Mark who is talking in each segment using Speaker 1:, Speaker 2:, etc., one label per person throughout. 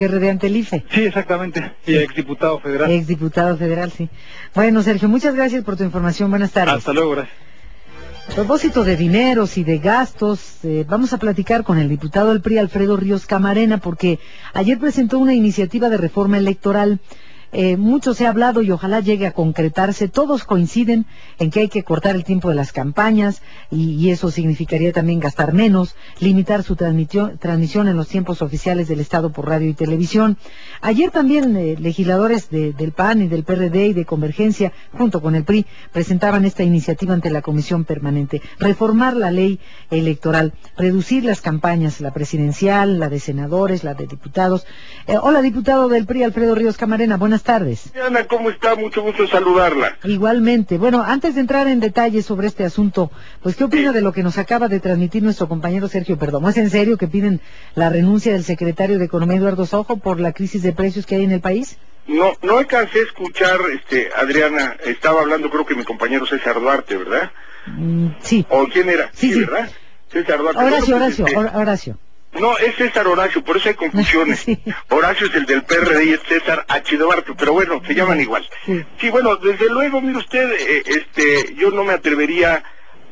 Speaker 1: RD ante el IFE.
Speaker 2: Sí, exactamente. Y exdiputado federal.
Speaker 1: Exdiputado federal, sí. Bueno, Sergio, muchas gracias por tu información. Buenas tardes.
Speaker 2: Hasta luego, gracias.
Speaker 1: A propósito de dineros y de gastos, vamos a platicar con el diputado del PRI, Alfredo Ríos Camarena, porque ayer presentó una iniciativa de reforma electoral. Mucho se ha hablado y ojalá llegue a concretarse. Todos coinciden en que hay que cortar el tiempo de las campañas y eso significaría también gastar menos, limitar su transmisión en los tiempos oficiales del Estado por radio y televisión. Ayer también legisladores del PAN y del PRD y de Convergencia, junto con el PRI, presentaban esta iniciativa ante la Comisión Permanente. Reformar la ley electoral, reducir las campañas, la presidencial, la de senadores, la de diputados. Hola, diputado del PRI, Alfredo Ríos Camarena, buenas tardes.
Speaker 3: Ana, ¿cómo está? Mucho gusto saludarla.
Speaker 1: Igualmente. Bueno, antes de entrar en detalles sobre este asunto, pues, ¿qué opina de lo que nos acaba de transmitir nuestro compañero Sergio Perdomo? ¿Es en serio que piden la renuncia del secretario de Economía, Eduardo Sojo, por la crisis de precios que hay en el país?
Speaker 3: No alcancé a escuchar, Adriana, estaba hablando creo que mi compañero César Duarte, ¿verdad?
Speaker 1: Sí.
Speaker 3: ¿O quién era?
Speaker 1: Sí.
Speaker 3: ¿Verdad? César Duarte.
Speaker 1: Horacio.
Speaker 3: No, es César Horacio, por eso hay confusiones.
Speaker 1: Sí.
Speaker 3: Horacio es el del PRD y es César H. Duarte, pero bueno, se llaman igual. Sí, bueno, desde luego, mire usted, yo no me atrevería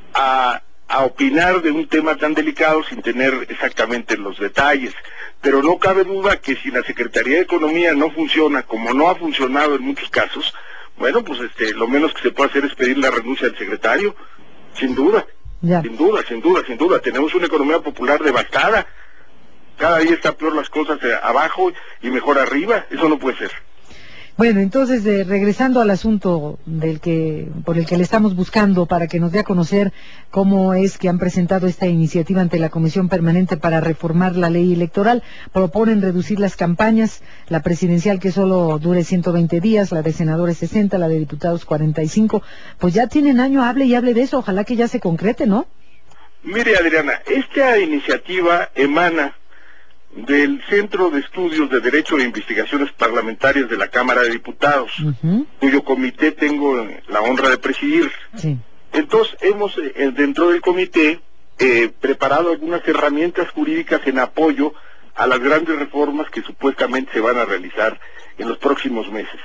Speaker 3: a opinar de un tema tan delicado sin tener exactamente los detalles, pero no cabe duda que si la Secretaría de Economía no funciona como no ha funcionado en muchos casos, bueno, pues lo menos que se puede hacer es pedir la renuncia del secretario, sin duda.
Speaker 1: Ya.
Speaker 3: Sin duda. Tenemos una economía popular devastada. Cada día está peor las cosas abajo y mejor arriba. Eso no puede ser.
Speaker 1: Bueno, entonces, regresando al asunto por el que le estamos buscando para que nos dé a conocer cómo es que han presentado esta iniciativa ante la Comisión Permanente para reformar la ley electoral, proponen reducir las campañas, la presidencial que solo dure 120 días, la de senadores 60, la de diputados 45, pues ya tienen año, hable y hable de eso, ojalá que ya se concrete, ¿no?
Speaker 3: Mire, Adriana, esta iniciativa emana del Centro de Estudios de Derecho e Investigaciones Parlamentarias de la Cámara de Diputados, cuyo comité tengo la honra de presidir.
Speaker 1: Sí.
Speaker 3: Entonces, hemos dentro del comité preparado algunas herramientas jurídicas en apoyo a las grandes reformas que supuestamente se van a realizar en los próximos meses.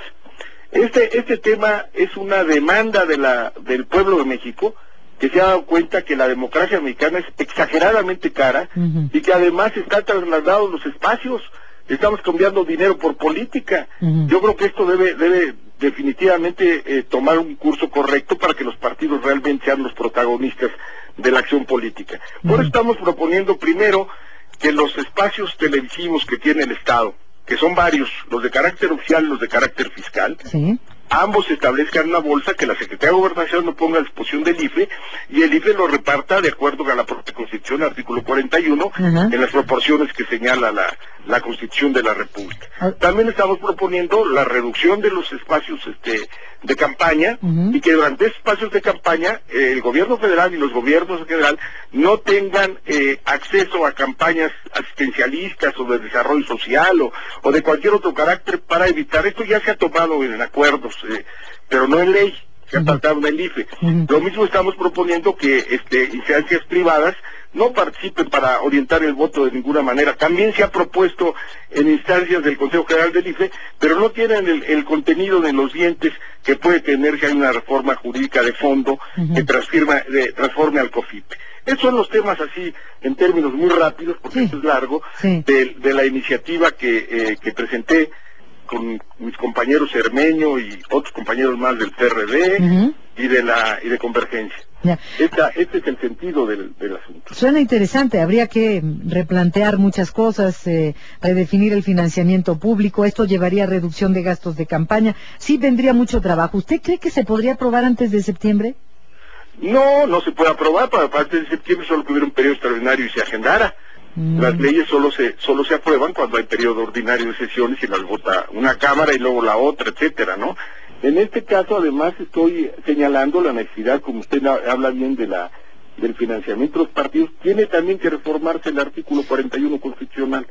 Speaker 3: Este tema es una demanda del pueblo de México, que se ha dado cuenta que la democracia mexicana es exageradamente cara y que además está trasladado los espacios. Estamos cambiando dinero por política. Yo creo que esto debe definitivamente tomar un curso correcto para que los partidos realmente sean los protagonistas de la acción política. Por eso estamos proponiendo primero que los espacios televisivos que tiene el Estado, que son varios, los de carácter oficial y los de carácter fiscal,
Speaker 1: Sí.
Speaker 3: ambos establezcan una bolsa que la Secretaría de Gobernación lo ponga a disposición del IFE y el IFE lo reparta de acuerdo a la propia Constitución, artículo 41, en las proporciones que señala la Constitución de la República. También estamos proponiendo la reducción de los espacios de campaña y que durante esos espacios de campaña el gobierno federal y los gobiernos en general no tengan acceso a campañas asistencialistas o de desarrollo social o de cualquier otro carácter para evitar. Esto ya se ha tomado en acuerdos, pero no en ley, se ha tratado en el IFE. Lo mismo estamos proponiendo que instancias privadas no participen para orientar el voto de ninguna manera. También se ha propuesto en instancias del Consejo General del IFE, pero no tienen el contenido de los dientes que puede tener si hay una reforma jurídica de fondo que transforme al COFIPE. Esos son los temas así, en términos muy rápidos, porque esto es largo, de la iniciativa que presenté con mis compañeros Cermeño y otros compañeros más del PRD y de Convergencia.
Speaker 1: Ya.
Speaker 3: Este es el sentido del asunto.
Speaker 1: Suena interesante, habría que replantear muchas cosas, redefinir el financiamiento público, esto llevaría a reducción de gastos de campaña, sí vendría mucho trabajo. ¿Usted cree que se podría aprobar antes de septiembre?
Speaker 3: No se puede aprobar para antes de septiembre, solo que hubiera un periodo extraordinario y se agendara. Las leyes solo se aprueban cuando hay periodo ordinario de sesiones y las vota una cámara y luego la otra, etcétera, ¿no? En este caso, además, estoy señalando la necesidad, como usted habla bien del financiamiento de los partidos, tiene también que reformarse el artículo 41 constitucional.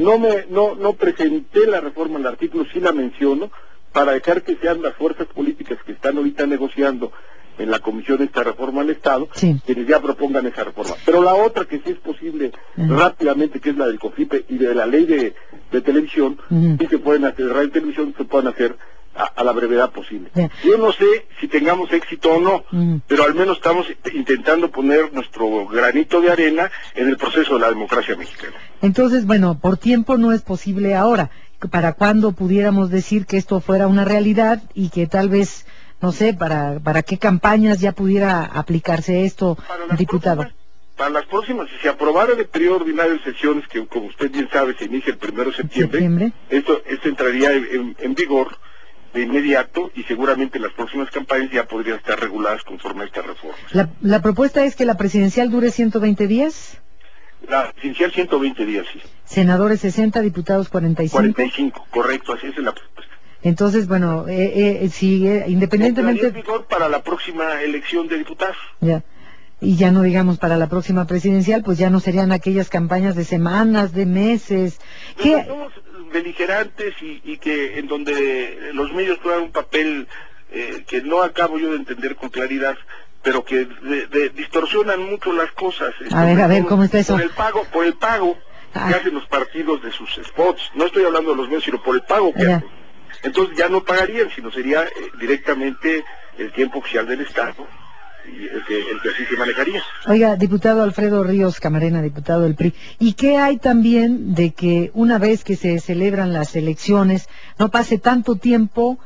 Speaker 3: No presenté la reforma al artículo, sí la menciono, para dejar que sean las fuerzas políticas que están ahorita negociando en la comisión de esta reforma al Estado,
Speaker 1: sí,
Speaker 3: quienes ya propongan esa reforma. Pero la otra que sí es posible rápidamente, que es la del COFIPE y de la ley de televisión, sí se pueden hacer, radio y televisión se pueden hacer a la brevedad posible. Yo no sé si tengamos éxito o no, pero al menos estamos intentando poner nuestro granito de arena en el proceso de la democracia mexicana.
Speaker 1: Entonces, bueno, por tiempo no es posible ahora. ¿Para cuándo pudiéramos decir que esto fuera una realidad y que tal vez, no sé, para qué campañas ya pudiera aplicarse esto, diputado?
Speaker 3: Para las próximas, si se aprobara el periodo ordinario de sesiones, que como usted bien sabe se inicia el 1 de septiembre, esto entraría en vigor de inmediato y seguramente las próximas campañas ya podrían estar reguladas conforme a esta reforma.
Speaker 1: ¿La propuesta es que la presidencial dure 120 días?
Speaker 3: La presidencial 120 días, sí.
Speaker 1: Senadores 60, diputados 45.
Speaker 3: 45, correcto, así es la propuesta.
Speaker 1: Entonces, bueno, si independientemente...
Speaker 3: Entraría en vigor para la próxima elección de diputados.
Speaker 1: Ya. Y ya no digamos para la próxima presidencial, pues ya no serían aquellas campañas de semanas, de meses.
Speaker 3: ¿Qué? Somos beligerantes y que en donde los medios juegan un papel que no acabo yo de entender con claridad, pero que distorsionan mucho las cosas.
Speaker 1: A ver, ¿cómo está eso?
Speaker 3: Por el pago que hacen los partidos de sus spots. No estoy hablando de los medios, sino por el pago que hacen. Entonces ya no pagarían, sino sería directamente el tiempo oficial del Estado. El que así se manejaría.
Speaker 1: Oiga, diputado Alfredo Ríos Camarena, diputado del PRI, ¿y qué hay también de que una vez que se celebran las elecciones no pase tanto tiempo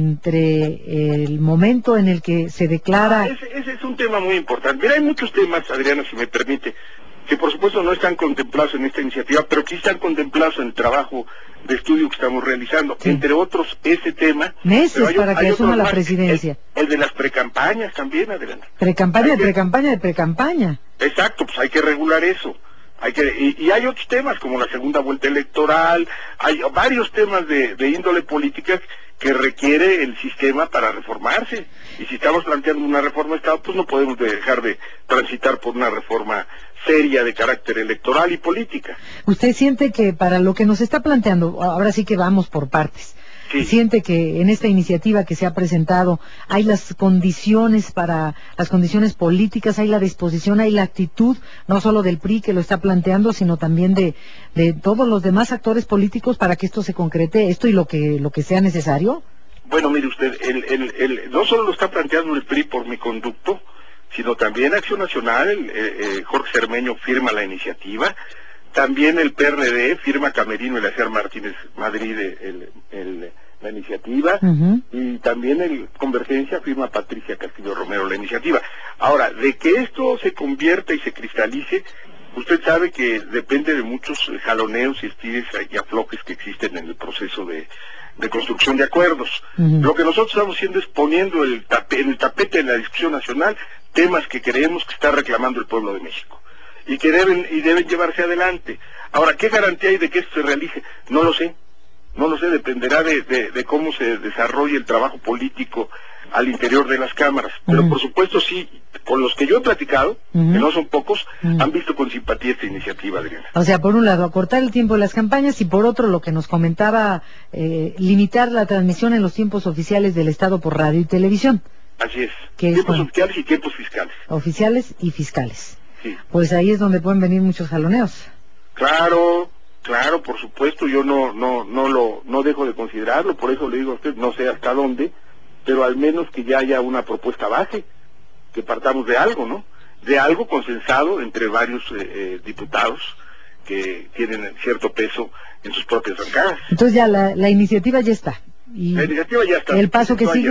Speaker 1: entre el momento en el que se declara...
Speaker 3: Ese es un tema muy importante. Mira, hay muchos temas, Adriana, si me permite, que por supuesto no están contemplados en esta iniciativa, pero que están contemplados en el trabajo de estudio que estamos realizando. Sí. Entre otros, ese tema...
Speaker 1: Meses para que asuma la presidencia.
Speaker 3: El de las precampañas también, Adriana.
Speaker 1: Precampaña, de precampaña.
Speaker 3: Exacto, pues hay que regular eso. Y hay otros temas, como la segunda vuelta electoral, hay varios temas de índole política que requiere el sistema para reformarse. Y si estamos planteando una reforma de Estado, pues no podemos dejar de transitar por una reforma seria de carácter electoral y política.
Speaker 1: ¿Usted siente que para lo que nos está planteando, ahora sí que vamos por partes,
Speaker 3: sí,
Speaker 1: siente que en esta iniciativa que se ha presentado hay las condiciones políticas, hay la disposición, hay la actitud, no solo del PRI que lo está planteando, sino también de todos los demás actores políticos para que esto se concrete, esto y lo que sea necesario?
Speaker 3: Bueno, mire usted, no solo lo está planteando el PRI por mi conducto, sino también Acción Nacional, Jorge Cermeño firma la iniciativa, también el PRD firma Camerino Eleazar Martínez Madrid la iniciativa, y también el Convergencia firma Patricia Castillo Romero la iniciativa. Ahora, de que esto se convierta y se cristalice, usted sabe que depende de muchos jaloneos y estires y aflojes que existen en el proceso de construcción de acuerdos. Lo que nosotros estamos haciendo es poniendo en el tapete de la discusión nacional temas que creemos que está reclamando el pueblo de México y que deben llevarse adelante. Ahora, ¿qué garantía hay de que esto se realice? No lo sé, dependerá de cómo se desarrolle el trabajo político al interior de las cámaras, pero por supuesto sí, con los que yo he platicado, que no son pocos, han visto con simpatía esta iniciativa, Adriana.
Speaker 1: O sea, por un lado, acortar el tiempo de las campañas y por otro, lo que nos comentaba, limitar la transmisión en los tiempos oficiales del Estado por radio y televisión.
Speaker 3: Así es, tiempos oficiales y tiempos fiscales.
Speaker 1: Oficiales y fiscales.
Speaker 3: Sí.
Speaker 1: Pues ahí es donde pueden venir muchos jaloneos.
Speaker 3: Claro, por supuesto, yo no dejo de considerarlo, por eso le digo a usted, no sé hasta dónde, pero al menos que ya haya una propuesta base, que partamos de algo, ¿no? De algo consensado entre varios diputados que tienen cierto peso en sus propias bancadas.
Speaker 1: Entonces ya la iniciativa ya está. Y
Speaker 3: la iniciativa ya está.
Speaker 1: El paso que sigue